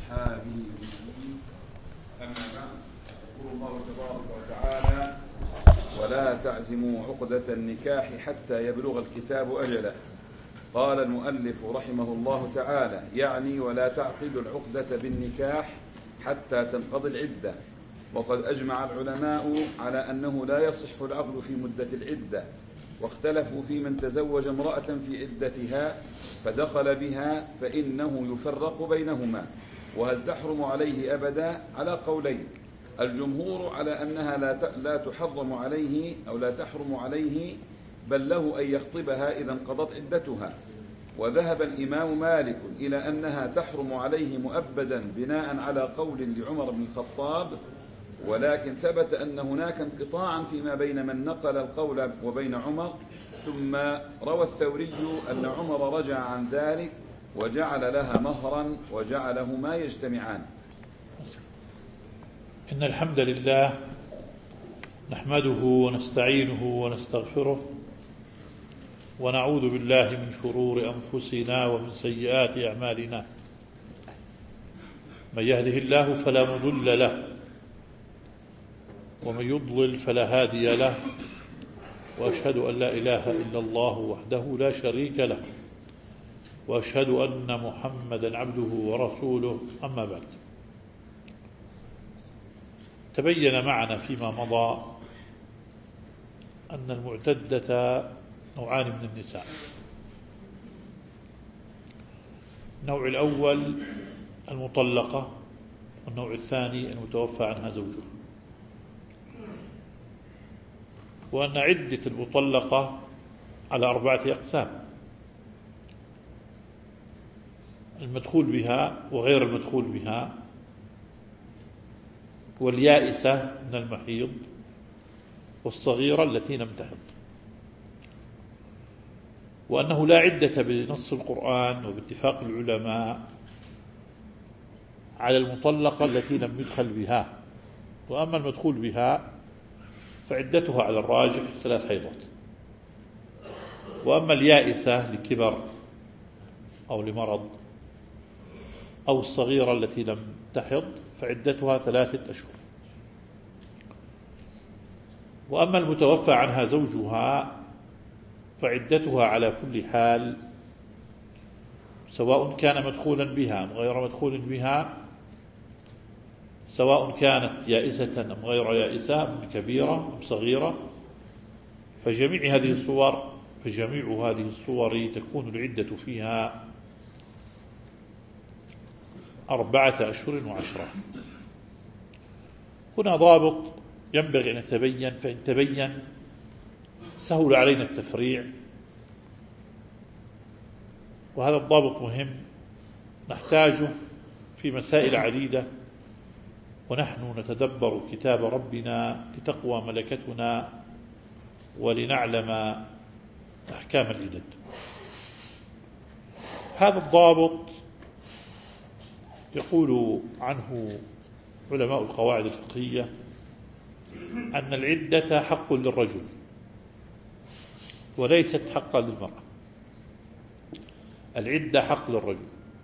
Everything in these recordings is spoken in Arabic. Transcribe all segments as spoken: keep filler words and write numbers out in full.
وأصحابه أما بعد. يقول الله تبارك وتعالى: ولا تعزموا عقدة النكاح حتى يبلغ الكتاب أجله. قال المؤلف رحمه الله تعالى: يعني ولا تعقد العقدة بالنكاح حتى تنقضي العدة. وقد أجمع العلماء على أنه لا يصح العقد في مدة العدة، واختلفوا في من تزوج امرأة في عدتها فدخل بها فإنه يفرق بينهما، وهل تحرم عليه أبدا على قولين. الجمهور على أنها لا تحرم عليه أو لا تحرم عليه، بل له أن يخطبها إذا انقضت عدتها. وذهب الإمام مالك إلى أنها تحرم عليه مؤبدا بناء على قول لعمر بن الخطاب، ولكن ثبت أن هناك انقطاعا فيما بين من نقل القول وبين عمر. ثم روى الثوري أن عمر رجع عن ذلك وجعل لها مهرا وجعلهما يجتمعان. إن الحمد لله نحمده ونستعينه ونستغفره، ونعوذ بالله من شرور أنفسنا ومن سيئات أعمالنا. من يهده الله فلا مضل له، ومن يضلل فلا هادي له، وأشهد أن لا إله إلا الله وحده لا شريك له، وأشهد أن محمدا عبده ورسوله. أما بعد، تبين معنا فيما مضى أن المعتدة نوعان من النساء. النوع الأول المطلقة، والنوع الثاني المتوفى عنها زوجها. وأن عدة المطلقة على أربعة أقسام: المدخول بها وغير المدخول بها، واليائسة من المحيض، والصغيرة التي لم تحض. وأنه لا عدة بنص القرآن وباتفاق العلماء على المطلقة التي لم يدخل بها. وأما المدخول بها فعدتها على الراجح ثلاث حيضات. وأما اليائسة لكبر أو لمرض أو الصغيرة التي لم تحض فعدتها ثلاثة أشهر. وأما المتوفى عنها زوجها فعدتها على كل حال، سواء كان مدخولا بها أم غير مدخول بها، سواء كانت يائسة أم غير يائسة، أم كبيرة أم صغيرة. فجميع هذه الصور فجميع هذه الصور تكون العدة فيها أربعة أشهر وعشرة. هنا ضابط ينبغي أن يتبين، فإن تبين سهل علينا التفريع، وهذا الضابط مهم نحتاجه في مسائل عديدة ونحن نتدبر كتاب ربنا لتقوى ملكتنا ولنعلم أحكام العدد. هذا الضابط يقول عنه علماء القواعد الفقهية أن العدة حق للرجل وليست حقا للمرأة. العدة حق للرجل،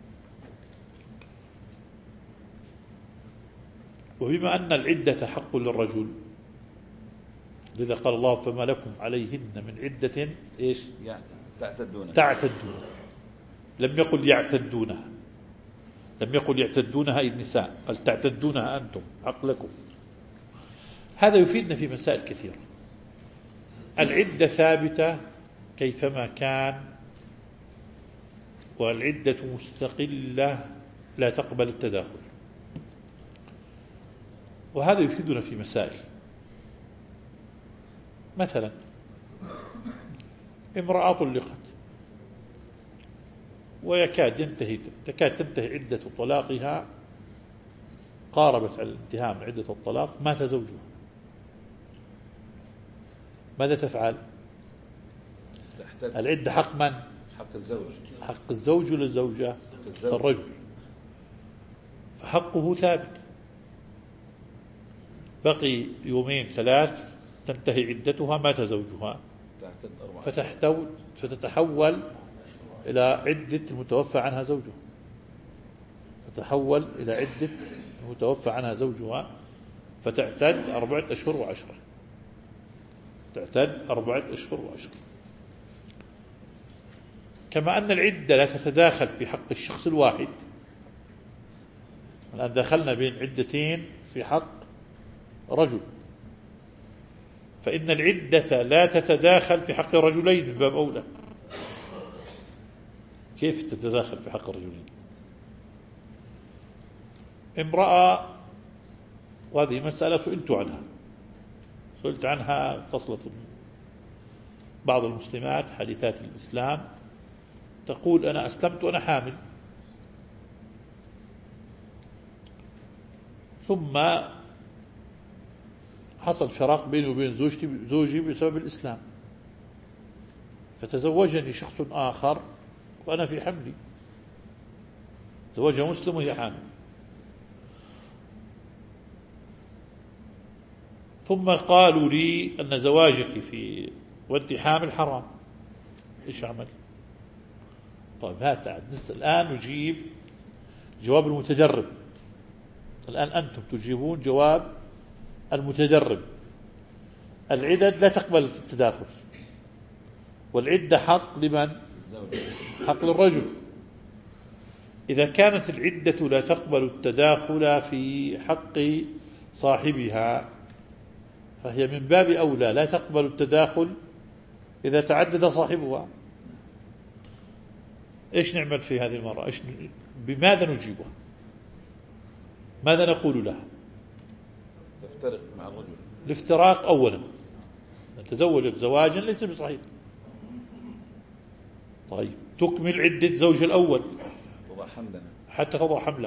وبما أن العدة حق للرجل لذا قال الله: فما لكم عليهن من عدة إيش تعتدون تعتدون لم يقل يعتدونها، لم يقل يعتدونها أي النساء، قال تعتدونها أنتم، حق لكم. هذا يفيدنا في مسائل كثيرة. العدة ثابتة كيفما كان، والعدة مستقلة لا تقبل التداخل. وهذا يفيدنا في مسائل. مثلا امرأة طلقت ويكاد ينتهي تكاد تنتهي عدة طلاقها، قاربت على الانتهاء من عدة الطلاق، مات زوجها، ماذا تفعل؟ العدة حق من؟ حق الزوج. حق الزوج للزوجة الرجل، فحقه ثابت. بقي يومين ثلاث تنتهي عدتها، مات زوجها، فتحتول فتتحول إلى عدة المتوفى عنها زوجها، تتحول إلى عدة متوفى عنها زوجها، فتعتد أربعة أشهر وعشرة، تعتد أربعة أشهر وعشرة. كما أن العدة لا تتداخل في حق الشخص الواحد. الآن دخلنا بين عدتين في حق رجل، فإن العدة لا تتداخل في حق رجلين من باب أولى. كيف تتداخل في حق الرجلين؟ امرأة، وهذه مسألة سئلت عنها سئلت عنها فصلة بعض المسلمات حديثات الإسلام، تقول أنا أسلمت وأنا حامل، ثم حصل فراق بيني وبين زوجتي زوجي بسبب الإسلام، فتزوجني شخص آخر وأنا في حملي، زوجها مسلم وهي حامل، ثم قالوا لي أن زواجك في وأنت حامل حرام، إيش أعمل؟ طيب هات الآن نجيب جواب المتدرب. الآن أنتم تجيبون جواب المتدرب. العدد لا تقبل التداخل، والعدة حق لمن؟ حق للرجل. إذا كانت العدة لا تقبل التداخل في حق صاحبها، فهي من باب أولى لا تقبل التداخل إذا تعدد صاحبها. إيش نعمل في هذه المرأة؟ إيش بماذا نجيبها؟ ماذا نقول لها؟ تفترق مع الرجل. الافتراق أولا، تزوجت زواجا ليس بصحيح. طيب تكمل عدة زوج الأول تضع حملها حتى تضع حمله،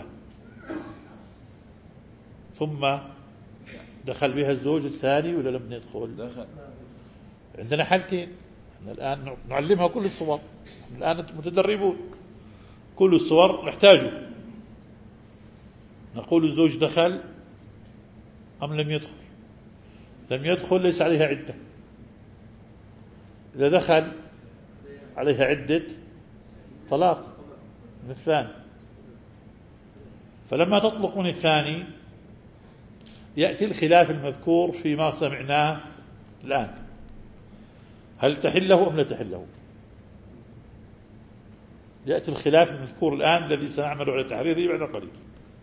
ثم دخل بها الزوج الثاني ولا لم يدخل؟ دخل. عندنا حالتين، الآن نعلمها كل الصور، الآن متدربون كل الصور نحتاجه. نقول الزوج دخل أم لم يدخل؟ لم يدخل ليس عليها عدة. إذا دخل عليها عدة طلاق من الثاني. فلما تطلق من الثاني يأتي الخلاف المذكور فيما سمعناه الآن، هل تحله أم لا تحله؟ يأتي الخلاف المذكور الآن الذي سنعمل على تحريره بعد قليل.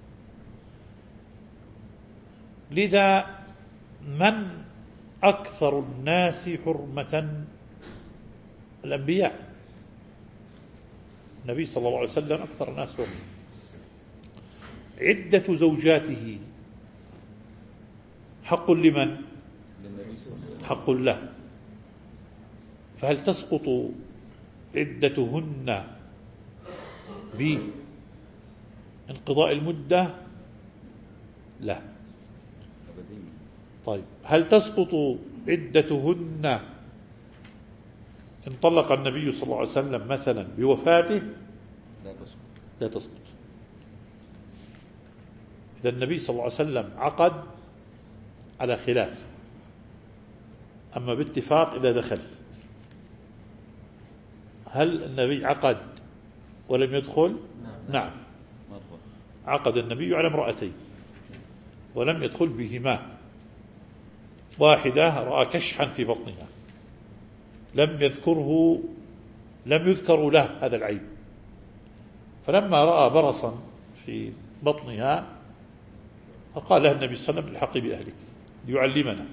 لذا من أكثر الناس حرمة؟ الأنبياء. النبي صلى الله عليه وسلم أكثر الناس حرمة. عدة زوجاته حق لمن؟ حق له. فهل تسقط عدتهن بانقضاء المدة؟ لا. طيب هل تسقط عدتهن إن طلق النبي صلى الله عليه وسلم مثلا بوفاته؟ لا تسقط. لا تسقط. إذا النبي صلى الله عليه وسلم عقد على خلاف، أما باتفاق إذا دخل. هل النبي عقد ولم يدخل؟ نعم. عقد النبي على امرأتين ولم يدخل بهما. واحدة رأى كشحا في بطنها لم يذكره لم يذكر له هذا العيب، فلما رأى برصا في بطنها فقال لها النبي صلى الله عليه وسلم الحقي بأهلك ليعلمنا.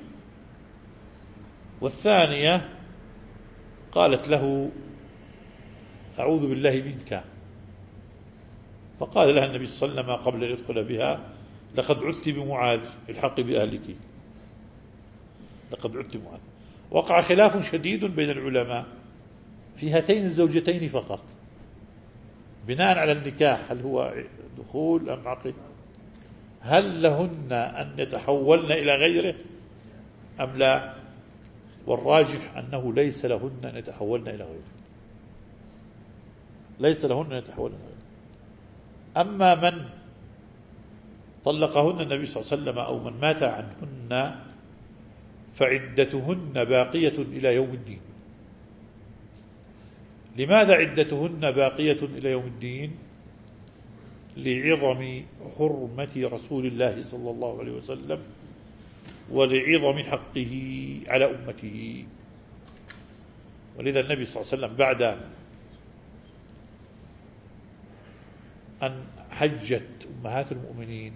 والثانية قالت له أعوذ بالله منك، فقال لها النبي صلى الله عليه وسلم قبل أن يدخل بها لقد عدت بمعاذ الحقي بأهلك، لقد عدت بمعاذ. وقع خلاف شديد بين العلماء في هاتين الزوجتين فقط بناء على النكاح، هل هو دخول أم عقد؟ هل لهن أن يتحولن إلى غيره أم لا؟ والراجح أنه ليس لهن أن يتحولن إلى غيره، ليس لهن أن يتحولن إلى غيره. أما من طلقهن النبي صلى الله عليه وسلم أو من مات عنهن فعدتهن باقية إلى يوم الدين. لماذا عدتهن باقية إلى يوم الدين؟ لعظم حرمة رسول الله صلى الله عليه وسلم ولعظم حقه على أمته. ولذا النبي صلى الله عليه وسلم بعد أن حجت أمهات المؤمنين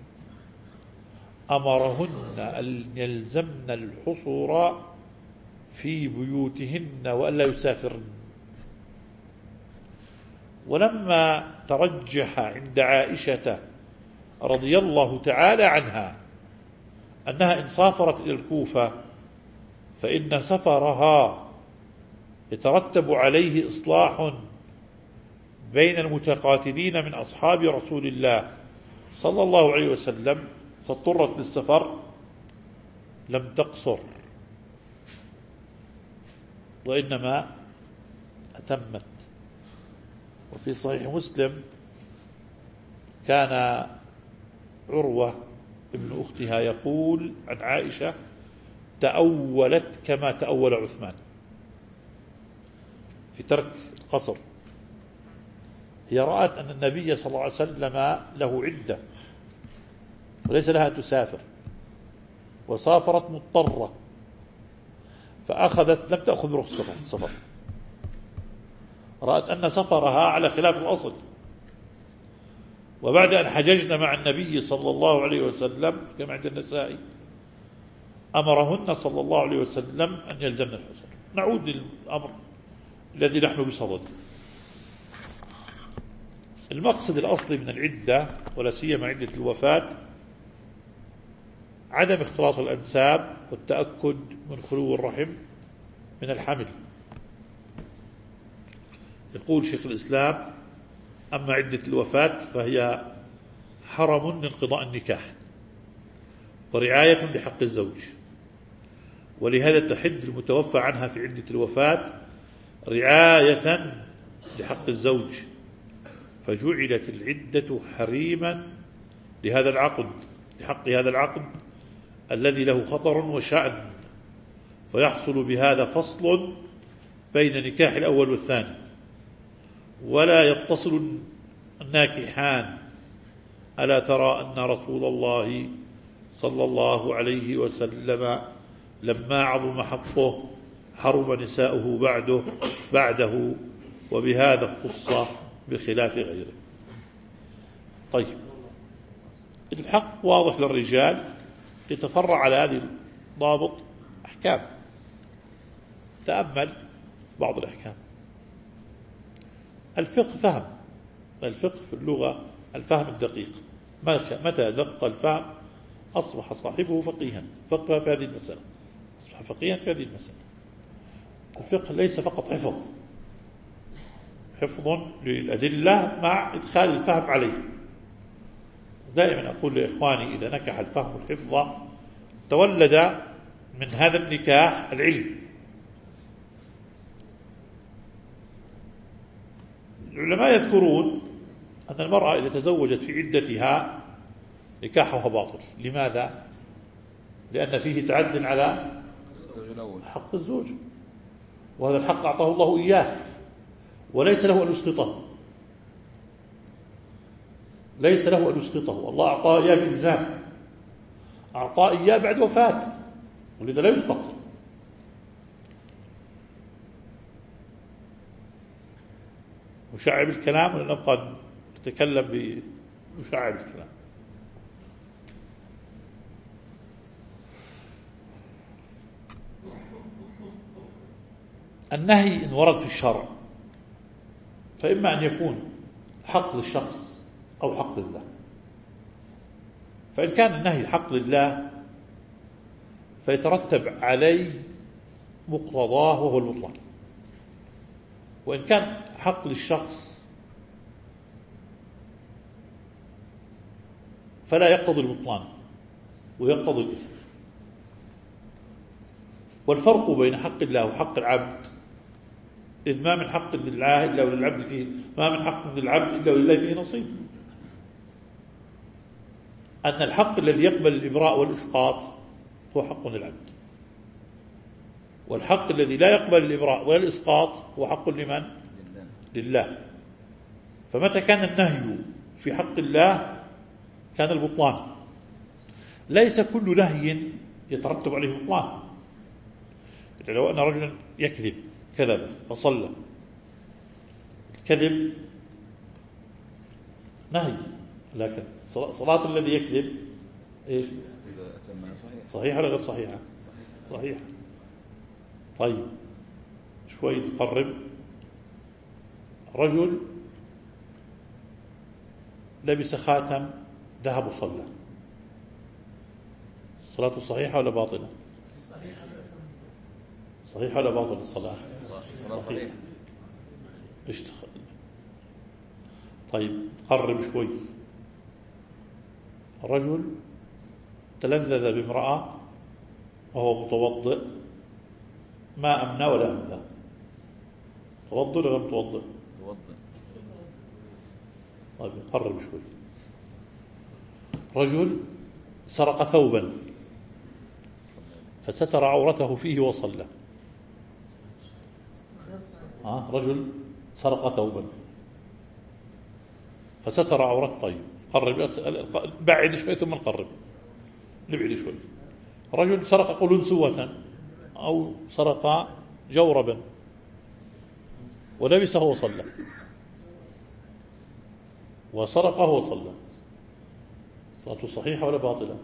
أمرهن أن يلزمن الحصر في بيوتهن وألا يسافرن. ولما ترجح عند عائشة رضي الله تعالى عنها أنها إن سافرت إلى الكوفة فإن سفرها يترتب عليه إصلاح بين المتقاتلين من أصحاب رسول الله صلى الله عليه وسلم فاضطرت للسفر، لم تقصر وإنما أتمت. وفي صحيح مسلم كان عروة ابن أختها يقول عن عائشة: تأولت كما تأول عثمان في ترك القصر. هي رأت أن النبي صلى الله عليه وسلم له عدة وليس لها تسافر، وسافرت مضطرة فأخذت لم تأخذ رخصة السفر، رأت أن سفرها على خلاف الأصل. وبعد أن حججنا مع النبي صلى الله عليه وسلم كما عند النسائي أمرهن صلى الله عليه وسلم أن يلزمن الحصر. نعود للأمر الذي نحن بصدده. المقصد الأصلي من العدة ولا سيما عدة الوفاة عدم اختلاط الأنساب والتأكد من خلو الرحم من الحمل. يقول شيخ الإسلام: أما عدة الوفاة فهي حرم لانقضاء النكاح ورعاية لحق الزوج، ولهذا تحد المتوفى عنها في عدة الوفاة رعاية لحق الزوج، فجعلت العدة حريما لهذا العقد، لحق هذا العقد الذي له خطر وشأن، فيحصل بهذا فصل بين نكاح الأول والثاني، ولا يتصل الناكحان. ألا ترى أن رسول الله صلى الله عليه وسلم لما عظم حقه حرم نساؤه بعده بعده وبهذا اختص بخلاف غيره. طيب، الحق واضح للرجال يتفرع على هذه الضابط أحكام. تأمل بعض الأحكام. الفقه فهم، الفقه في اللغة الفهم الدقيق. متى دق الفهم أصبح صاحبه فقيها، فقه في هذه المسألة، أصبح فقيها في هذه المسألة. الفقه ليس فقط حفظ، حفظ للأدلة مع إدخال الفهم عليه. دائما أقول لإخواني: إذا نكح الفهم الحفظ تولد من هذا النكاح العلم. العلماء يذكرون أن المرأة إذا تزوجت في عدتها نكاحها باطل. لماذا؟ لأن فيه تعد على حق الزوج، وهذا الحق أعطاه الله إياه وليس له أن يسقطه، ليس له أن يسقطه. الله أعطاه إياه بالإلزام، أعطاه إياه بعد وفاة، ولذا لا يسقط. مشعب الكلام ولا نبقى نتكلم بمشعب الكلام؟ النهي إن ورد في الشرع فإما أن يكون حق للشخص أو حق لله. فإن كان النهي حق لله فيترتب عليه مقتضاه وهو البطلان، وإن كان حق للشخص فلا يقتضي البطلان ويقتضي الإثم. والفرق بين حق الله وحق العبد إذ ما من حق لله إلا وللعبد فيه، ما من حق من العبد إلا ولله فيه نصيب. أن الحق الذي يقبل الإبراء والإسقاط هو حق للعبد، والحق الذي لا يقبل الإبراء ولا الإسقاط هو حق لمن؟ لله. فمتى كان النهي في حق الله كان البطلان. ليس كل نهي يترتب عليه بطلان. لو أن رجلا يكذب كذب فصلى، الكذب نهي، لكن صلاة الذي يكذب إيش؟ صحيحة ولا غير صحيحة؟ صحيحة. طيب شوي تقرب. رجل لبس خاتم ذهب وصلى، صلاته صحيحة ولا باطلة؟ صحيحة ولا باطلة الصلاة؟ صحيحة. إيش تخ... طيب قرب شوي. رجل تلذذ بامرأة وهو متوضئ، ما أمنى ولا أمذى، توضئ ولا غير متوضئ؟ توضئ. طيب قرب شوي. رجل سرق ثوبا فستر عورته فيه وصلى. آه رجل سرق ثوبا فستر عورته. طيب قرب، بعد شوي ثم نقرب، نبعد شوي. رجل سرق قلنسوة أو سرق جوربا ولبسه وصلى، وسرقه وصلى، صلاته صحيحة ولا باطلة؟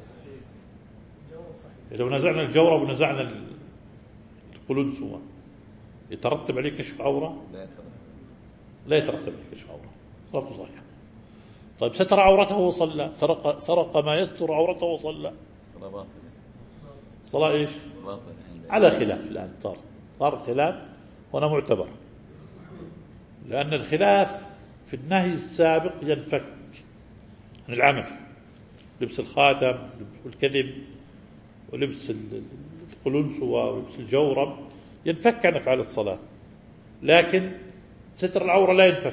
لو نزعنا الجورب ونزعنا القلنسوة يترتب عليه كشف عورة؟ لا يترتب عليه كشف عورة، صلاته صحيحة. طيب ستر عورته وصلى، سرق سرق ما يستر عورته وصلى، صلاة باطلة. صلاة ايش؟ باطلة. على خلاف الآن، صار صار خلاف وأنا معتبر، لأن الخلاف في النهي السابق ينفك عن العمل، لبس الخاتم والكذب ولبس القلنسوة ولبس الجورب ينفك عن أفعال الصلاة، لكن ستر العورة لا ينفك،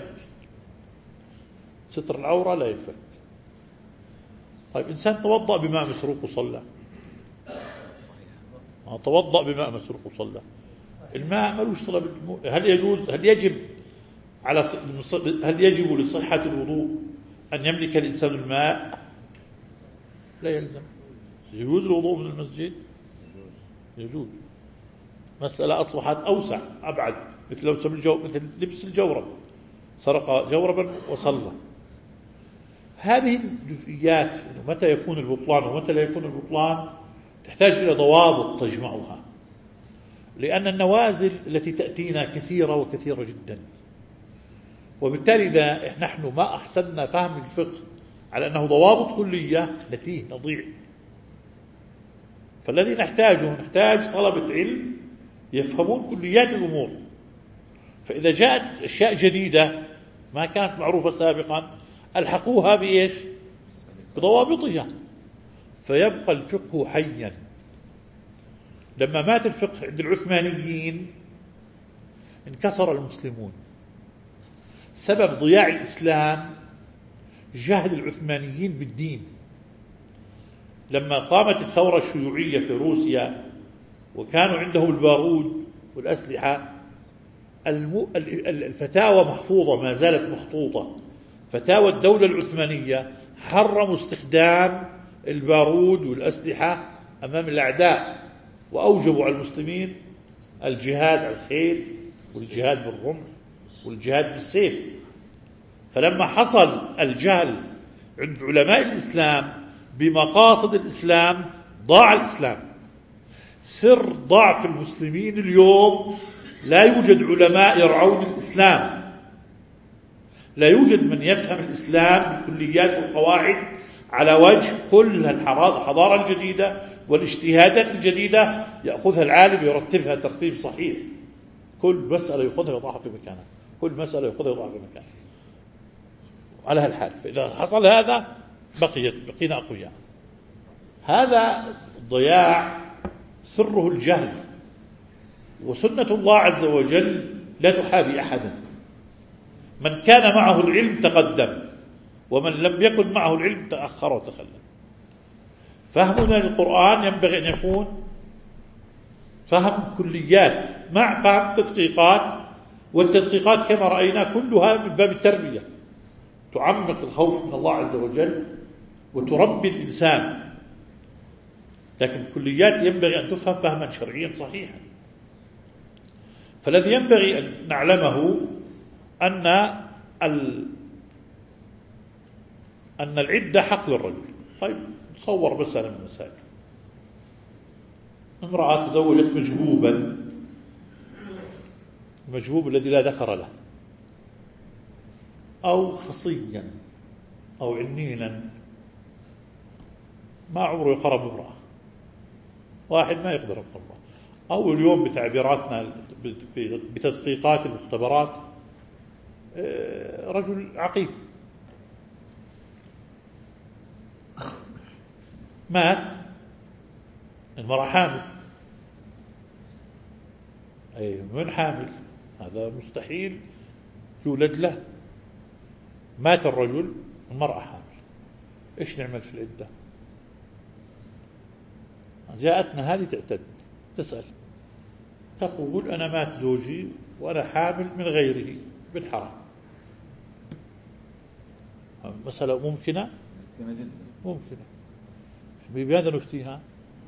ستر العورة لا ينفك. طيب إنسان توضأ بماء مسروق وصلى، توضأ بماء مسروق وصلى، الماء ملوش صلة بالمو... هل يجوز هل يجب على هل يجب لصحة الوضوء أن يملك الإنسان الماء؟ لا يلزم. يجوز الوضوء من المسجد؟ يجوز. مسألة أصبحت أوسع أبعد، مثل لبس الجو... مثل لبس الجورب، سرق جوربا وصلى. هذه الجزئيات متى يكون البطلان ومتى لا يكون البطلان تحتاج إلى ضوابط تجمعها، لأن النوازل التي تأتينا كثيرة وكثيرة جدا، وبالتالي إذا نحن ما أحسننا فهم الفقه على أنه ضوابط كلية نتيه نضيع. فالذي نحتاجه نحتاج طلبة علم يفهمون كليات الأمور، فإذا جاءت أشياء جديدة ما كانت معروفة سابقا ألحقوها بإيش؟ بضوابطها، فيبقى الفقه حيا. لما مات الفقه عند العثمانيين انكسر المسلمون. سبب ضياع الإسلام جهل العثمانيين بالدين. لما قامت الثورة الشيوعية في روسيا وكانوا عندهم البارود والأسلحة، الفتاوى محفوظة ما زالت مخطوطة، فتاوى الدولة العثمانية حرموا استخدام البارود والأسلحة أمام الأعداء، وأوجبوا على المسلمين الجهاد على الخيل والجهاد بالرمح والجهاد بالسيف. فلما حصل الجهل عند علماء الإسلام بمقاصد الإسلام ضاع الإسلام. سر ضعف المسلمين اليوم لا يوجد علماء يرعون الإسلام، لا يوجد من يفهم الإسلام بالكليات والقواعد على وجه كل الحضارة الجديدة والاجتهادات الجديدة يأخذها العالم يرتبها ترتيب صحيح، كل مسألة يأخذها ويضعها في مكانها، كل مسألة يأخذها ويضعها في مكانها على هالحال. فإذا حصل هذا بقيت بقينا أقوياء. هذا الضياع سره الجهل، وسنة الله عز وجل لا تحابي أحدا. من كان معه العلم تقدم، ومن لم يكن معه العلم تأخر وتخلف. فهمنا للقرآن ينبغي أن يكون فهم كليات مع فهم تدقيقات، والتدقيقات كما رأينا كلها من باب التربية، تعمق الخوف من الله عز وجل وتربي الإنسان. لكن الكليات ينبغي أن تفهم فهما شرعيا صحيحا. فالذي ينبغي أن نعلمه أن أن العدة حق للرجل. طيب تصور مسألة من المسائل، امرأة تزوجت مجهوبا، المجهوب الذي لا ذكر له، أو خصيا أو عنينا ما عمره يقرب امرأة، واحد ما يقدر يقرب، أو اليوم بتعبيراتنا بتدقيقات المختبرات رجل عقيم مات، المرأة حامل، أي من حامل هذا مستحيل يولد له، مات الرجل المرأة حامل، إيش نعمل في العدة؟ جاءتنا هذه تعتد تسأل تقول أنا مات زوجي وأنا حامل من غيره بالحرام. مسألة ممكنة ممكنة بماذا نفتيها؟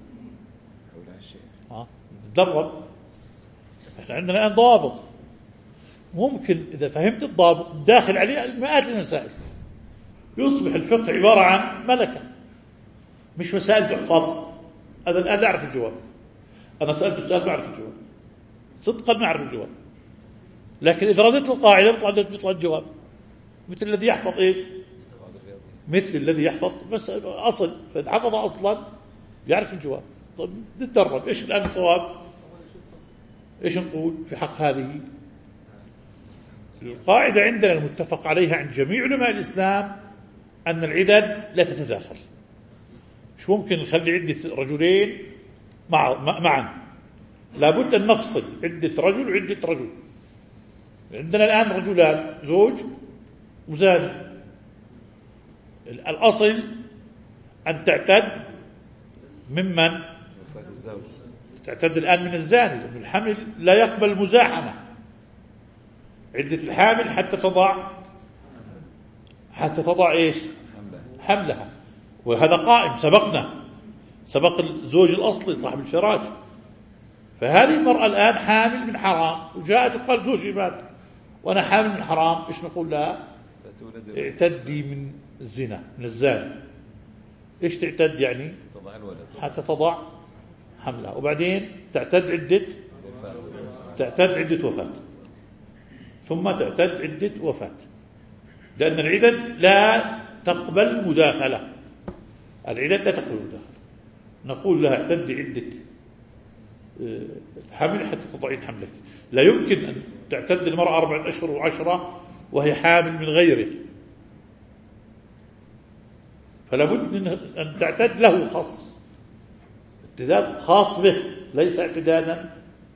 ها تدرب. احنا عندنا الآن ضوابط، ممكن إذا فهمت الضابط داخل عليه مئات المسائل، يصبح الفقه عبارة عن ملكة مش مسائل تحفظ. هذا الآن لا أعرف الجواب، أنا سألت السؤال ما أعرف الجواب، صدقا ما أعرف الجواب، لكن إذا ردت القاعدة بيطلع الجواب. مثل الذي يحفظ إيش؟ مثل الذي يحفظ بس أصل، فإذا حفظ أصلا يعرف الجواب. طيب نتدرب. إيش الآن الصواب؟ إيش نقول في حق هذه القاعدة؟ عندنا المتفق عليها عند جميع علماء الإسلام أن العدد لا تتداخل. مش ممكن نخلي عدة رجلين مع معا، لابد أن نفصل عدة رجل وعدة رجل. عندنا الآن رجلان زوج وزاني، الأصل أن تعتد ممن تعتد الآن من الزاني، لأن الحمل لا يقبل المزاحمة. عدة الحامل حتى تضع حتى تضع إيش؟ حملها، وهذا قائم سبقنا، سبق الزوج الأصلي صاحب الفراش. فهذه المرأة الآن حامل من حرام، وجاءت وقال زوجي مات وأنا حامل من حرام، إيش نقول لها؟ اعتدي من الزنا من الزاني. إيش تعتد يعني؟ حتى تضع حملها، وبعدين تعتد عدة تعتد عدة وفاة، ثم تعتد عدة وفاة، لأن العدد لا تقبل مداخلة. العدد لا تقبل مداخلة. نقول لها اعتدي عدة حمل حتى تضعين حملك. لا يمكن أن تعتد المرأة أربعة أشهر وعشرة وهي حامل من غيره، فلا بد أن تعتد له خاص، اعتداد خاص به، ليس اعتدادا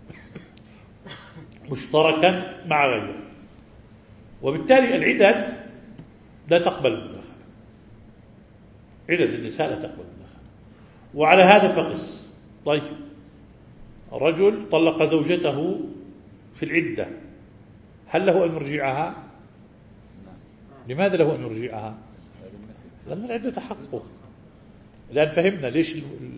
مشتركا مع غيره. وبالتالي العدد لا تقبل المداخلة، عدد النساء لا تقبل المداخلة. وعلى هذا فقس. طيب رجل طلق زوجته في العدة، هل له أن يرجعها؟ لماذا له أن يرجعها؟ لأن العدة حقه. الآن فهمنا ليش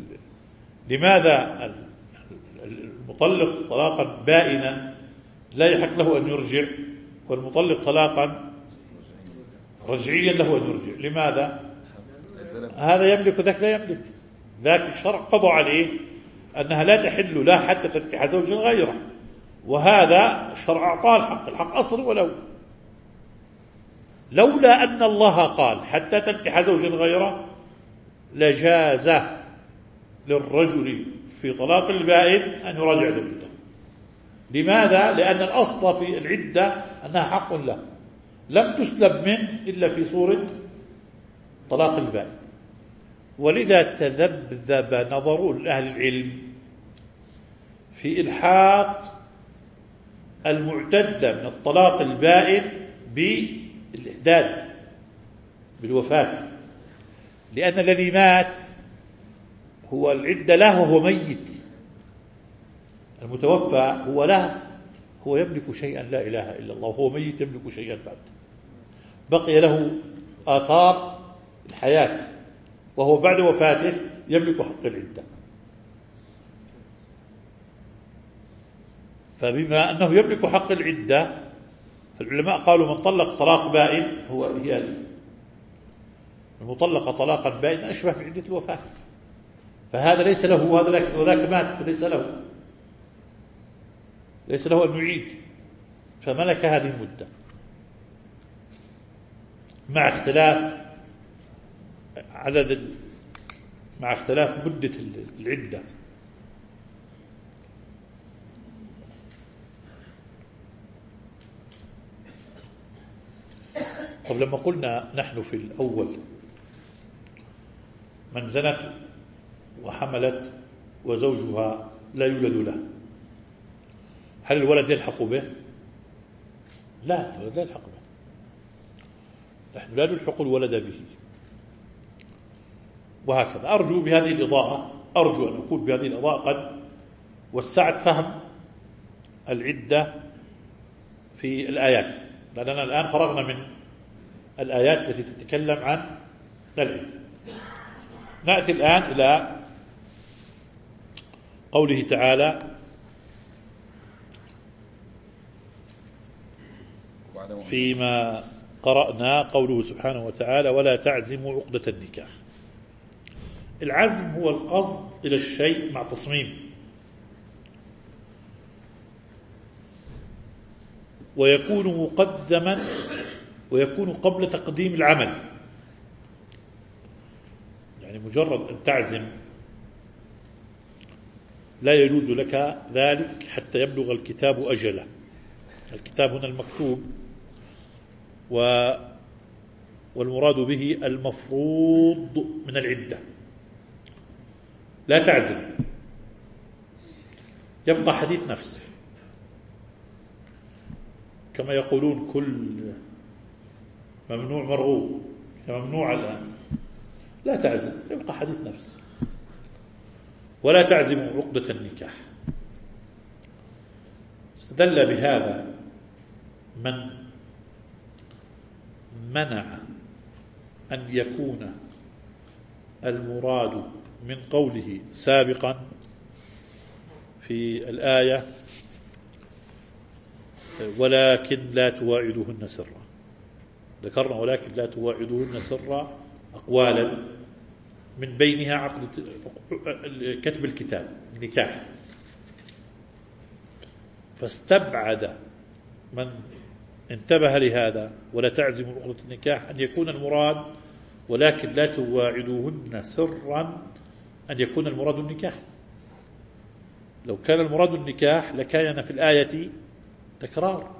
لماذا المطلق طلاقا بائنا لا يحق له أن يرجع، والمطلق طلاقا رجعيا له أن يرجع. لماذا؟ هذا يملك وذاك لا يملك. ذاك الشرع قضى عليه أنها لا تحل لا حتى تنكح زوجا غيره، وهذا الشرع أعطاه الحق، الحق أصل ولو. لولا أن الله قال حتى تنكح زوجا غيره لجاز للرجل في طلاق البائن أن يراجع زوجته. لماذا؟ لأن الأصل في العدة أنها حق له، لم تسلب منه إلا في صورة طلاق البائن. ولذا تذبذب نظر أهل العلم في إلحاق المعتدة من الطلاق البائن بالإحداد بالوفاة، لأن الذي مات هو العدة له وهو ميت، المتوفى هو له، هو يملك شيئا لا إله إلا الله، وهو ميت يملك شيئا بعد. بقي له آثار الحياة، وهو بعد وفاته يملك حق العدة. فبما أنه يملك حق العدة، فالعلماء قالوا من طلق طلاق بائن، هو هي المطلقة طلاقا بائن أشبه بعدة الوفاة، فهذا ليس له، وهذا وذاك مات فليس له ليس له أن يعيد، فملك هذه المدة مع اختلاف عدد مع اختلاف مدة العدة. طب لما قلنا نحن في الأول من زنت وحملت وزوجها لا يولد له، هل الولد يلحق به؟ لا، الولد لا يلحق به، نحن لا نلحق الولد به. وهكذا أرجو بهذه الإضاءة أرجو أن أكون بهذه الإضاءة قد وسعت فهم العدة في الآيات، لأننا الآن فرغنا من الآيات التي تتكلم عن العدة. نأتي الآن إلى قوله تعالى: فيما قرأنا قوله سبحانه وتعالى: ولا تعزموا عقدة النكاح. العزم هو القصد إلى الشيء مع تصميم، ويكون مقدما ويكون قبل تقديم العمل. يعني مجرد أن تعزم لا يجوز لك ذلك حتى يبلغ الكتاب أجله. الكتاب هنا المكتوب، والمراد به المفروض من العدة. لا تعزم، يبقى حديث نفس، كما يقولون كل ممنوع مرغوب، ممنوع الآن. لا تعزم، يبقى حديث نفس. ولا تعزموا عقدة النكاح. استدل بهذا من منع أن يكون المراد من قوله سابقا في الآية: ولكن لا تواعدوهن سرا. ذكرنا ولكن لا تواعدوهن سرا أقوالا، من بينها عقد كتب الكتاب النكاح. فاستبعد من انتبه لهذا ولا تعزموا عقدة النكاح أن يكون المراد ولكن لا تواعدوهن سرا، أن يكون المراد النكاح. لو كان المراد النكاح لكان في الآية تكرار.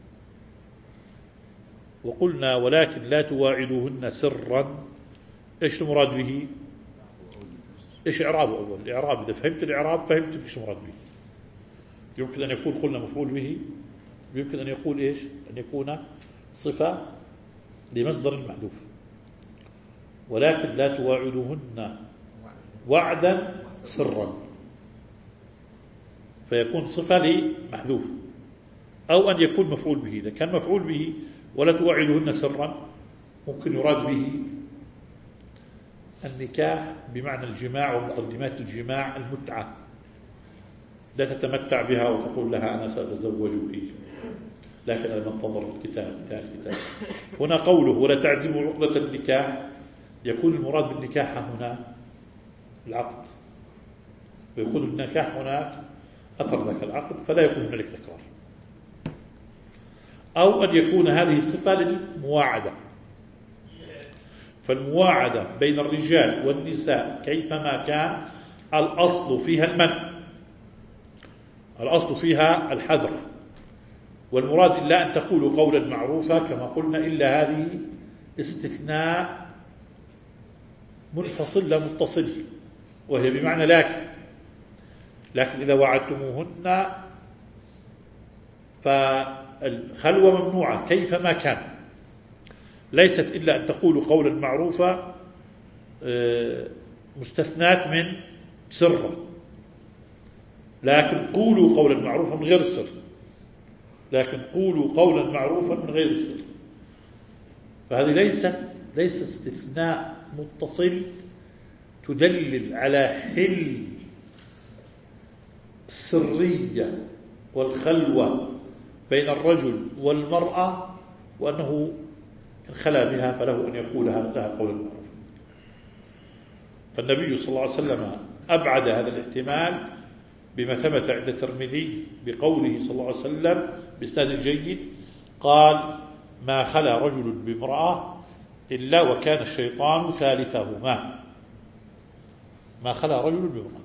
وقلنا ولكن لا تواعدوهن سرا، إيش المراد به؟ إيش إعرابه أول؟ الإعراب إذا فهمت الإعراب فهمت إيش المراد به. يمكن أن يكون قلنا مفعول به، يمكن أن يقول إيش؟ أن يكون صفة لمصدر محذوف. ولكن لا تواعدوهن وعدا سرا، فيكون صفة لمحذوف، أو أن يكون مفعول به. إذا كان مفعول به ولا تواعدوهن سرا، ممكن يراد به النكاح بمعنى الجماع ومقدمات الجماع، المتعة. لا تتمتع بها وتقول لها أنا سأتزوجك، لكن أنا منتظر الكتاب الكتاب. هنا قوله ولا تعزموا عقدة النكاح، يكون المراد بالنكاح هنا العقد، ويكون النكاح هناك أثر ذاك العقد، فلا يكون هنالك تكرار. أو أن يكون هذه الصفة للمواعدة، فالمواعدة بين الرجال والنساء كيفما كان الأصل فيها المنع، الأصل فيها الحذر، والمراد إلا أن تقولوا قولا معروفا كما قلنا، إلا هذه استثناء منفصل لا متصل، وهي بمعنى لكن لكن إذا وعدتموهن فالخلوة ممنوعة كيفما كان، ليست إلا أن تقولوا قولا معروفا مستثنات من سر، لكن قولوا قولا معروفا من غير السر، لكن قولوا قولا معروفا من غير السر. فهذه ليست ليس استثناء متصل تدلل على حل السرية والخلوة بين الرجل والمرأة، وأنه إن خلا بها فله أن يقولها لها قول المعروف. فالنبي صلى الله عليه وسلم أبعد هذا الاحتمال بما ثبت عند الترمذي بقوله صلى الله عليه وسلم بإسناد جيد قال: ما خلا رجل بامرأة إلا وكان الشيطان ثالثهما. ما خلا رجل بامرأة،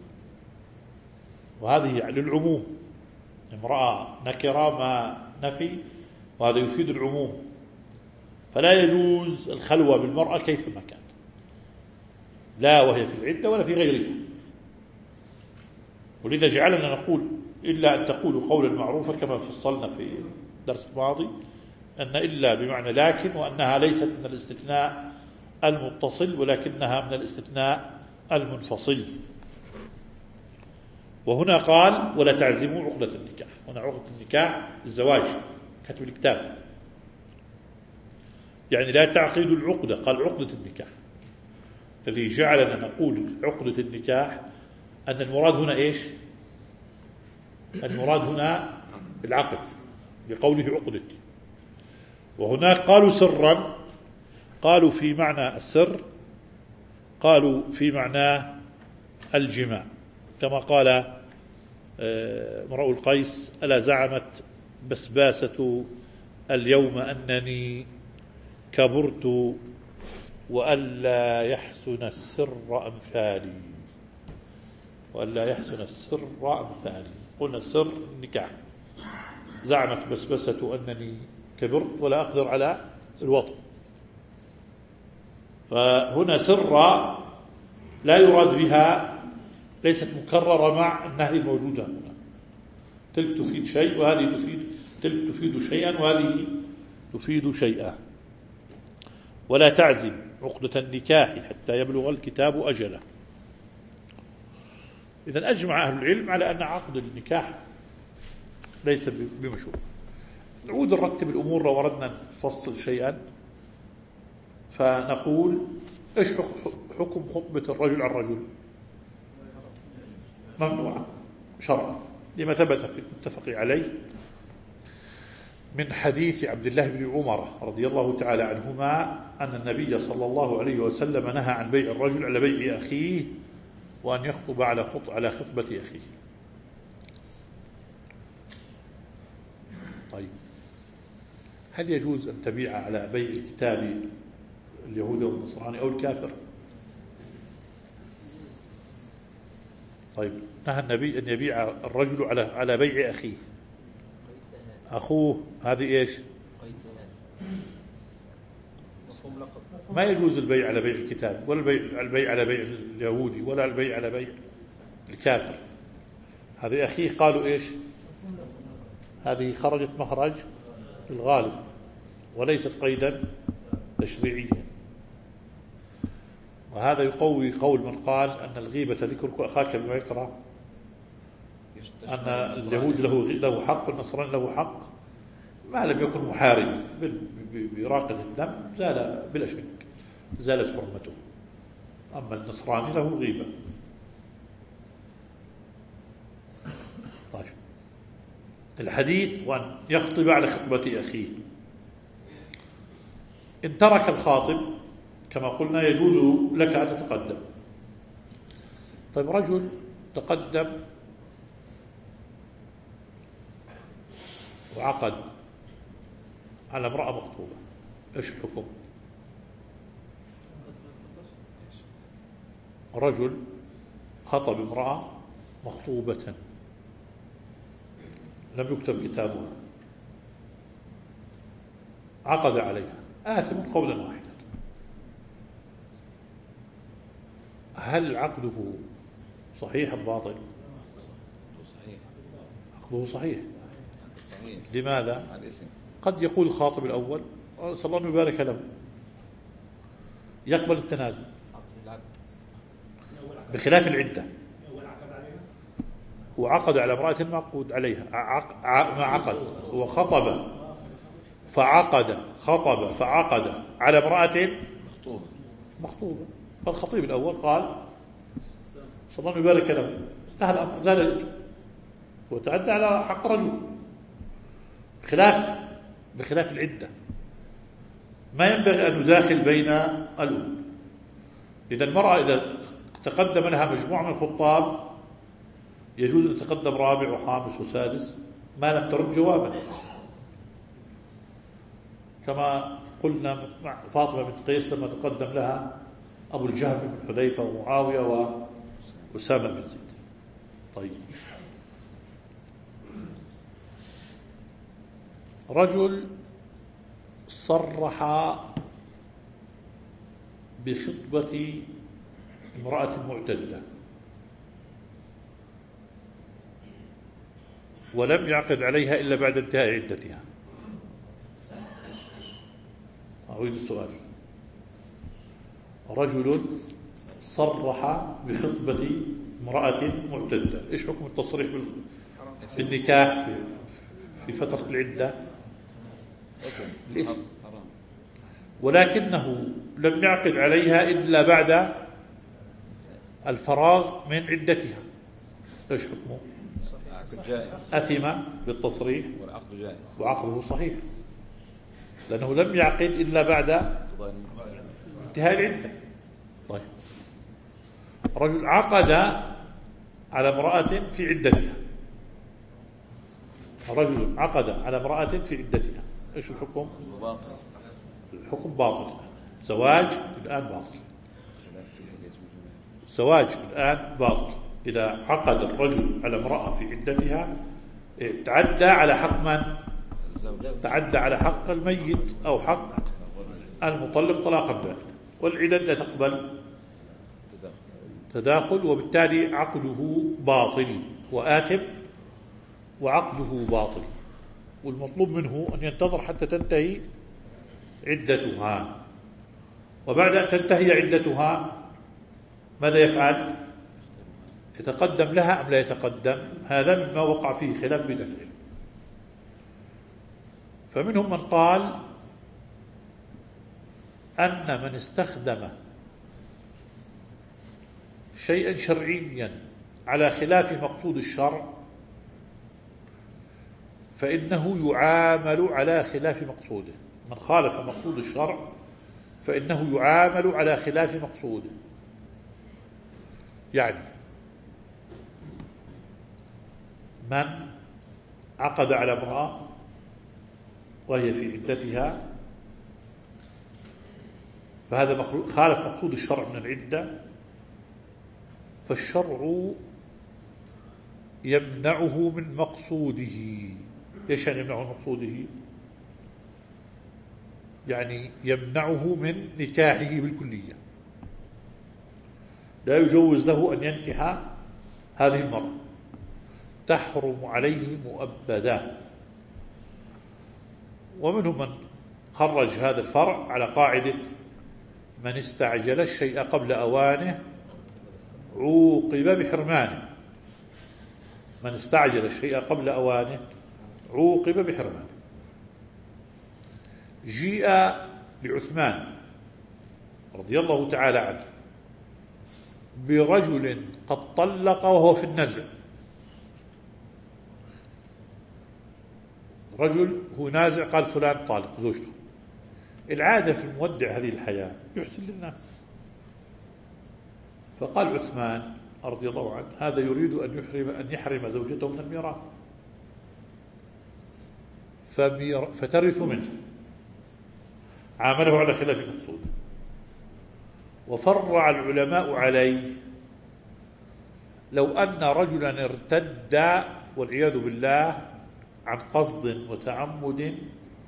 وهذه للعموم، امرأة نكرة ما نفي، وهذا يفيد العموم، فلا يجوز الخلوة بالمرأة كيفما كان، لا وهي في العدة ولا في غيرها. ولذا جعلنا نقول إلا أن تقولوا قولا معروفا كما فصلنا في الدرس الماضي، أن إلا بمعنى لكن، وأنها ليست من الاستثناء المتصل ولكنها من الاستثناء المنفصل. وهنا قال: ولا تعزموا عقدة النكاح. هنا عقدة النكاح الزواج، كتب الكتاب، يعني لا تعقدوا العقدة، قال عقدة النكاح. الذي جعلنا نقول عقدة النكاح أن المراد هنا إيش؟ المراد هنا العقد بقوله عقدة. وهناك قالوا سرا، قالوا في معنى السر، قالوا في معنى الجماع، كما قال امرؤ القيس: ألا زعمت بسباسة اليوم أنني كبرت وألا يحسن السر أمثالي. وألا يحسن السر أمثالي، قلنا السر النكاح. زعمت بسبسة أنني كبرت ولا أقدر على الوطن. فهنا سر لا يراد بها، ليست مكررة مع النهي الموجودة هنا. تلك تفيد شيء وهذه تفيد، تلك تفيد شيئا وهذه تفيد شيئا. ولا تعزم عقدة النكاح حتى يبلغ الكتاب أجله. إذن أجمع أهل العلم على أن عقد النكاح ليس بمشروع. نعود نرتب الأمور لو أردنا نفصل شيئا، فنقول: إيش حكم خطبة الرجل عن الرجل؟ ممنوعة شرعا، لما ثبت في المتفق عليه من حديث عبد الله بن عمر رضي الله تعالى عنهما أن النبي صلى الله عليه وسلم نهى عن بيع الرجل على بيع أخيه، وأن يخطب على خط على خطبة أخيه. طيب، هل يجوز أن تبيع على بيع الكتاب اليهود والنصراني أو الكافر؟ طيب، نهى النبي أن يبيع الرجل على على بيع أخيه. أخوه هذه إيش؟ ما يجوز البيع على بيع الكتاب، ولا البيع البيع على بيع اليهودي، ولا البيع على بيع الكافر. هذه أخيه، قالوا إيش؟ هذه خرجت مخرج الغالب وليست قيدا تشريعيا. وهذا يقوي قول من قال أن الغيبة ذكرك أخاك بما يكره، أن اليهود له له حق والنصراني له حق، ما لم يكن محارب براقة الدم زال بلا شك، زالت حرمته. أما النصراني له غيبة. طيب، الحديث وأن يخطب على خطبة أخيه. إن ترك الخاطب كما قلنا يجوز لك أن تتقدم. طيب، رجل تقدم وعقد على امرأة مخطوبة، إيش الحكم؟ رجل خطب امرأة مخطوبة لم يكتب كتابها، عقد عليها، آثم قولا واحدا. هل عقده صحيح أم باطل؟ صحيح. عقده صحيح. صحيح. لماذا؟ قد يقول الخاطب الأول صلى الله عليه يبارك له، يقبل التنازل بخلاف العدة. وعقد على امرأة معقود عليها، ما عقد وخطب فعقد خطب فعقد على امرأة مخطوبة مخطوبة، فالخطيب الأول قال صلى الله يبارك له، انتهى الأمر، زال الإثم وتعدى على حق رجل، بخلاف بخلاف العدة ما ينبغي أن نداخل بين الأمور. إذا المرأة إذا تقدم لها مجموعة من الخطاب يجوز أن تقدم رابع وخامس وسادس ما لم ترد جوابا، كما قلنا مع فاطمة بنت قيس لما تقدم لها أبو الجهم بن حذيفة ومعاوية وأسامة بن زيد. طيب، رجل صرح بخطبة امرأة معتدة ولم يعقد عليها إلا بعد انتهاء عدتها. أعيد السؤال. رجل صرح بخطبة امرأة معتدة، إيش حكم التصريح بالنكاح في فترة العدة؟ الإثم، ولكنه لم يعقد عليها إلا بعد الفراغ من عدتها، إيش حكمه؟ أثم بالتصريح والعقد جائز وعقده صحيح، لأنه لم يعقد إلا بعد انتهاء العدة. طيب، رجل عقد على امرأة في عدتها، رجل عقد على امرأة في عدتها، إيش الحكم؟ الحكم باطل، زواج الآن باطل، زواج الآن باطل. إذا عقد الرجل على امرأة في عدتها تعدى على حق من؟ تعدى على حق الميت أو حق المطلق طلاقا بائنا، والعدة تقبل تداخل، وبالتالي عقده باطل وآثم وعقده باطل، والمطلوب منه أن ينتظر حتى تنتهي عدتها، وبعد أن تنتهي عدتها ماذا يفعل؟ يتقدم لها أم لا يتقدم؟ هذا مما وقع فيه خلاف بين العلم. فمنهم من قال أن من استخدم شيئا شرعيا على خلاف مقصود الشرع فإنه يعامل على خلاف مقصوده، من خالف مقصود الشرع فإنه يعامل على خلاف مقصوده. يعني من عقد على امرأة وهي في عدتها فهذا خالف مقصود الشرع من العدة، فالشرع يمنعه من مقصوده. ايش يعني يمنعه من مقصوده؟ يعني يمنعه من نكاحه بالكلية، لا يجوز له أن ينكح هذه المرأة، تحرم عليه مؤبدا. ومنهم من خرج هذا الفرع على قاعدة من استعجل الشيء قبل أوانه عوقب بحرمانه، من استعجل الشيء قبل أوانه عوقب بحرمانه. جيء لعثمان رضي الله تعالى عنه برجل قد طلق وهو في النزع، رجل هو نازع قال فلان طالق زوجته. العادة في المودع هذه الحياة يحسن للناس، فقال عثمان رضي الله عنه هذا يريد أن يحرم أن يحرم زوجته من الميراث فترث منه، عامله على خلاف مقصود. وفرع العلماء عليه لو أن رجلا ارتد والعياذ بالله عن قصد وتعمد،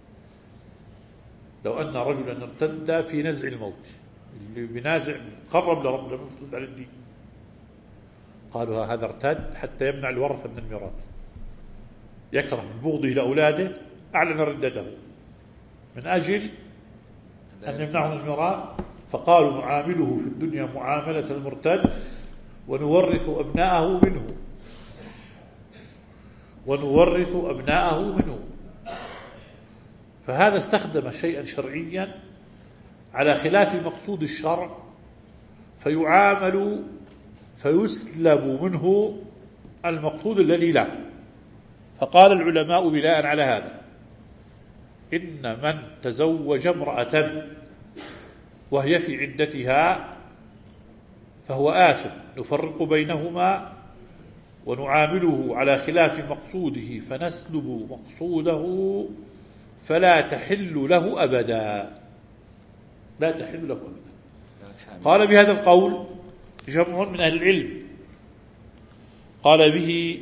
لو أن رجلا ارتد في نزع الموت، اللي بنازع قرب لرب لم يفرض على الدين، قالوا هذا ارتد حتى يمنع الورثة من الميراث، يكره من بغضه لأولاده أعلن ردته من أجل أن يمنعهم من الميراث، فقالوا نعامله في الدنيا معاملة المرتد ونورث أبناءه منه ونورث أبناءه منه فهذا استخدم شيئا شرعيا على خلاف مقصود الشرع فيعامل فيسلب منه المقصود الذي لا. فقال العلماء بناء على هذا إن من تزوج امرأة وهي في عدتها فهو آثم، نفرق بينهما ونعامله على خلاف مقصوده فنسلب مقصوده فلا تحل له أبدا، لا تحل له أبدا. قال بهذا القول جمع من أهل العلم، قال به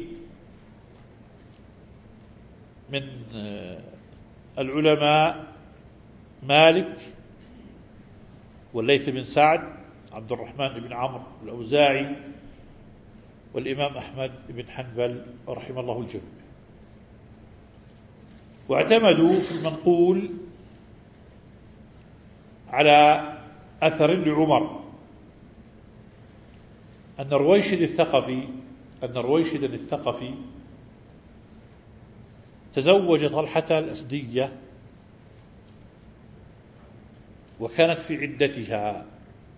من العلماء مالك والليث بن سعد، عبد الرحمن بن عمرو الأوزاعي، والإمام أحمد بن حنبل رحمه الله الجميع. واعتمدوا في المنقول على أثر لعمر أن رويشد الثقفي أن رويشدا الثقفي تزوج طلحة الأسدية وكانت في عدتها،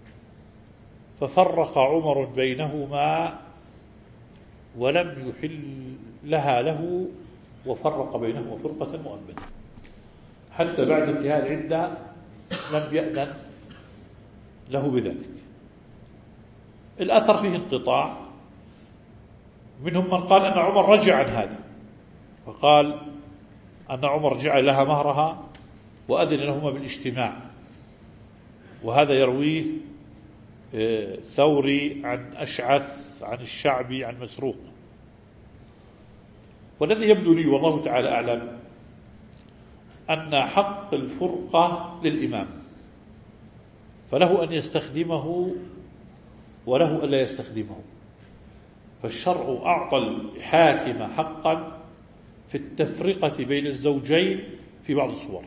ففرق عمر بينهما ولم يحل لها له وفرق بينهما فرقة مؤبدة حتى بعد انتهاء العدة لم يأذن له بذلك. الأثر فيه انقطاع، منهم من قال أن عمر رجع عن هذا فقال أن عمر جعل لها مهرها وأذن لهما بالاجتماع، وهذا يرويه ثوري عن أشعث عن الشعبي عن مسروق. والذي يبدو لي والله تعالى أعلم أن حق الفرقة للإمام، فله أن يستخدمه وله أن لا يستخدمه. فالشرع أعطى الحاكم حقا في التفرقة بين الزوجين في بعض الصور.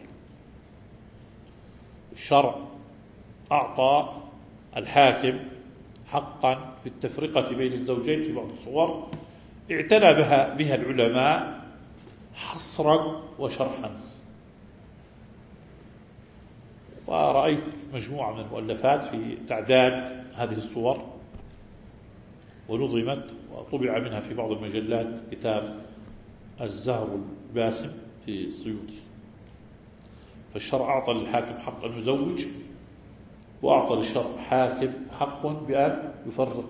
الشرع أعطى الحاكم حقا في التفرقة بين الزوجين في بعض الصور اعتنى بها, بها العلماء حصرا وشرحا. ورأيت مجموعة من المؤلفات في تعداد هذه الصور ونظمت وطبع منها في بعض المجلات كتاب الزهر الباسم في السيوطي. فالشرع أعطى للحاكم حق أن يزوج، وأعطى للشرع حاكم حق بأن يفرق.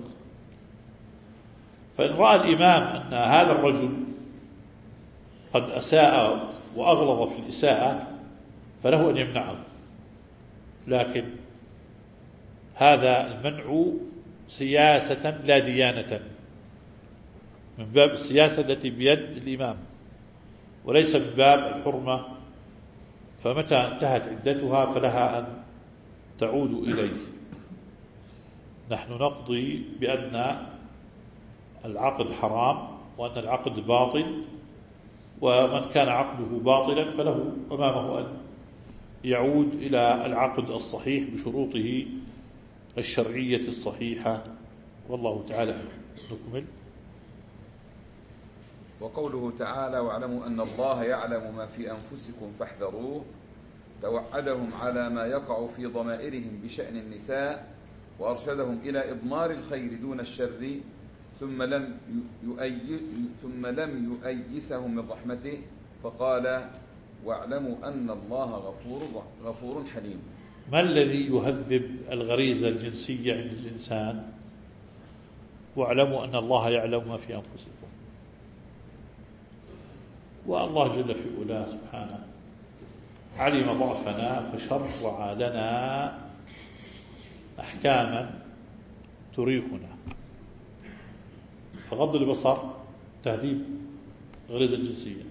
فإن رأى الإمام أن هذا الرجل قد أساء وأغلظ في الإساءة فله أن يمنعه، لكن هذا المنع سياسة لا ديانة، من باب السياسة التي بيد الإمام وليس من باب الحرمة. فمتى انتهت عدتها فلها أن تعود إليه. نحن نقضي بأن العقد حرام وأن العقد باطل، ومن كان عقده باطلا فله أمامه أن يعود إلى العقد الصحيح بشروطه الشرعية الصحيحة، والله تعالى نكمل. وقوله تعالى واعلموا أن الله يعلم ما في أنفسكم فاحذروه، توعدهم على ما يقع في ضمائرهم بشأن النساء، وأرشدهم إلى إضمار الخير دون الشر، ثم لم يؤي ثم لم يؤيسهم من رحمته فقال واعلموا أن الله غفور غفور حليم. ما الذي يهذب الغريزة الجنسية عند الإنسان؟ واعلموا أن الله يعلم ما في أنفسكم. والله جل في علاه سبحانه علم ضعفنا فشرع لنا أحكاما تريحنا. فغض البصر تهذيب غريزة الجنسية.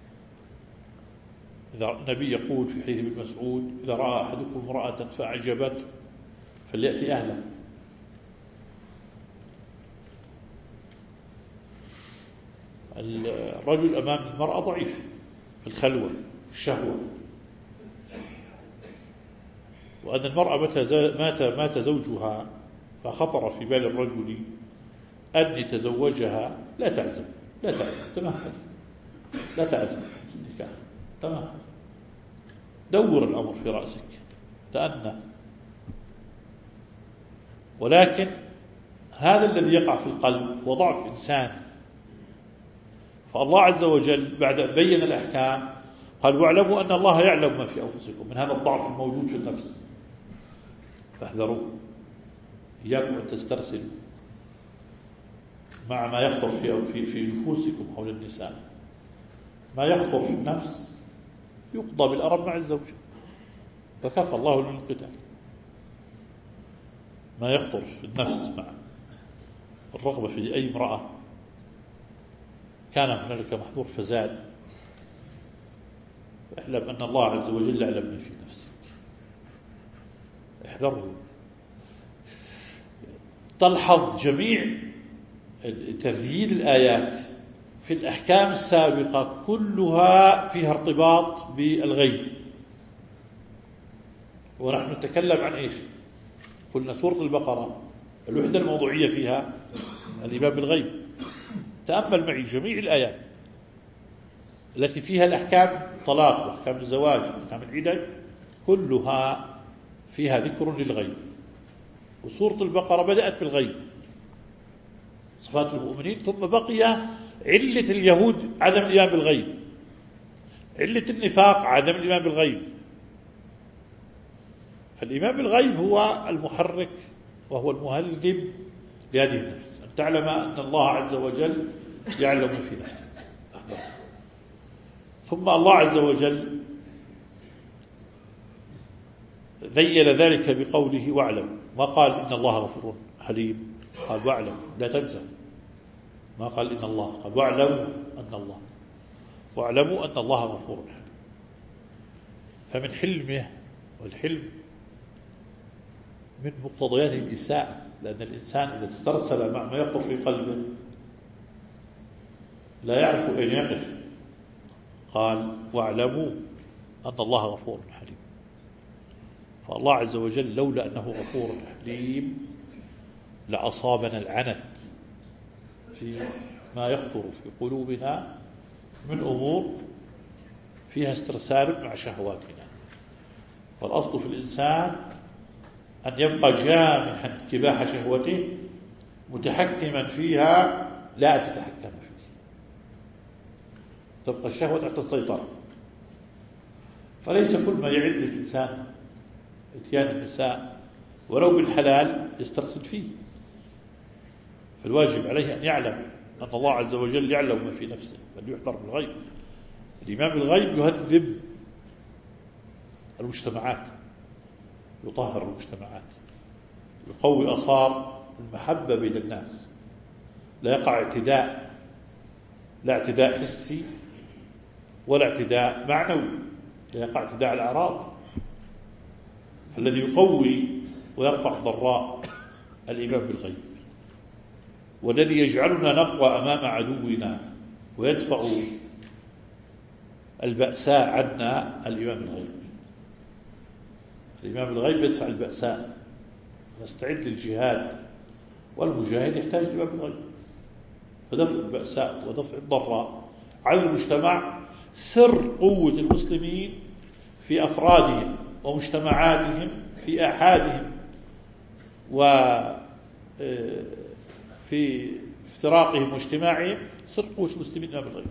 إذا النبي يقول في حديث ابن مسعود إذا رأى أحدكم امرأة فأعجبته فليأتي أهله. الرجل أمام المرأة ضعيف في الخلوة في الشهوة، وأن المرأة متى مات مات زوجها فخطر في بال الرجل أن يتزوجها لا تعزم لا تعزم تمهل لا تعزم النكاح تمهل. دور الأمر في رأسك، تأنى. ولكن هذا الذي يقع في القلب هو ضعف إنسان. فالله عز وجل بعد أن بين الأحكام قال واعلموا أن الله يعلم ما في أنفسكم، من هذا الضعف الموجود في النفس فاحذروا، إياكم أن تسترسلوا مع ما يخطر في في في نفوسكم حول النساء. ما يخطر في النفس يقضى بالأرب مع الزوج، فكفى الله من القتال. ما يخطر في النفس مع الرغبة في أي امرأة كان هنالك محظور فزاد، اعلم أن الله عز وجل يعلم ما في نفسك، احذره. تلحظ جميع تذييل الآيات في الأحكام السابقة كلها فيها ارتباط بالغيب. ونحن نتكلم عن إيش؟ قلنا سورة البقرة الوحدة الموضوعية فيها الإيمان بالغيب. تأمل معي جميع الآيات التي فيها الأحكام الطلاق وأحكام الزواج وأحكام العدد كلها فيها ذكر للغيب. وسورة البقرة بدأت بالغيب، صفات المؤمنين، ثم بقي علة اليهود عدم الإيمان بالغيب، علة النفاق عدم الإيمان بالغيب. فالإيمان بالغيب هو المحرك وهو المهذب لهذه النفس، أن تعلم أن الله عز وجل يعلم في نفسك. ثم الله عز وجل ذيل ذلك بقوله واعلم، ما قال إن الله غفور حليم، قال واعلم، لا تنسى. ما قال إن الله، قال واعلموا أن الله، واعلموا أن الله غفور حليم. فمن حلمه، والحلم من مقتضيات الإساءة، لأن الإنسان إذا استرسل مع ما يقف في قلبه لا يعرف أين يقف. قال واعلموا أن الله غفور حليم. فالله عز وجل لولا أنه غفور حليم لأصابنا العنت في ما يخطر في قلوبنا من أمور فيها استرسال مع شهواتنا. فالأصل في الإنسان أن يبقى جامحا كباح شهوته متحكما فيها لا تتحكم فيه، تبقى الشهوة تحت السيطرة. فليس كل ما يعد الإنسان اتيان النساء ولو بالحلال يسترسل فيه. فالواجب عليه أن يعلم أن الله عز وجل يعلم ما في نفسه، بل يحضر بالغيب. الإيمان بالغيب يهذب المجتمعات، يطهر المجتمعات، يقوي آثار المحبة بين الناس، لا يقع اعتداء، لا اعتداء حسي ولا اعتداء معنوي، لا يقع اعتداء على الأعراض. فالذي يقوي ويرفع ضراء الإيمان بالغيب، والذي يجعلنا نقوى أمام عدونا ويدفع البأساء عنا الإيمان بالغيب. الإيمان بالغيب يدفع البأساء، نستعد للجهاد، والمجاهد يحتاج الإيمان بالغيب. فدفع البأساء ودفع الضراء على المجتمع سر قوة المسلمين في أفرادهم ومجتمعاتهم، في آحادهم وفي افتراقهم واجتماعهم، سر قوة المسلمين بالغيب.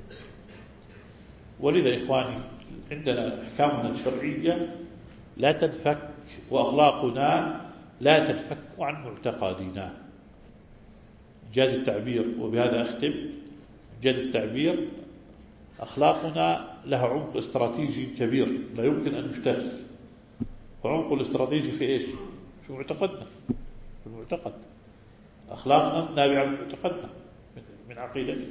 ولذا إخواني عندنا أحكامنا الشرعية لا تنفك، وأخلاقنا لا تنفك عن معتقدنا. جاد التعبير، وبهذا أختم، جاد التعبير أخلاقنا لها عمق استراتيجي كبير لا يمكن أن نجتاز. وعمق الاستراتيجي في إيش؟ في معتقدنا، في المعتقد. أخلاقنا نابعة من معتقدنا، من عقيدتنا.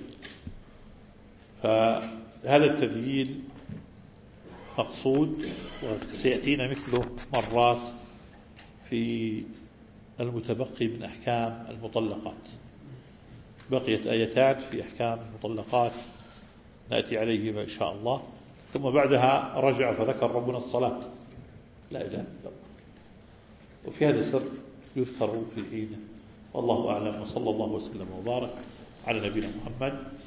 فهذا التذييل مقصود، وسيأتينا مثله مرات في المتبقي من أحكام المطلقات. بقيت آيتان في أحكام المطلقات نأتي عليهما إن شاء الله. ثم بعدها رجع فذكر ربنا الصلاة، لا إله إلا الله. وفي هذا سر يذكر في حينه. والله أعلم، وصلى الله وسلم وبارك على نبينا محمد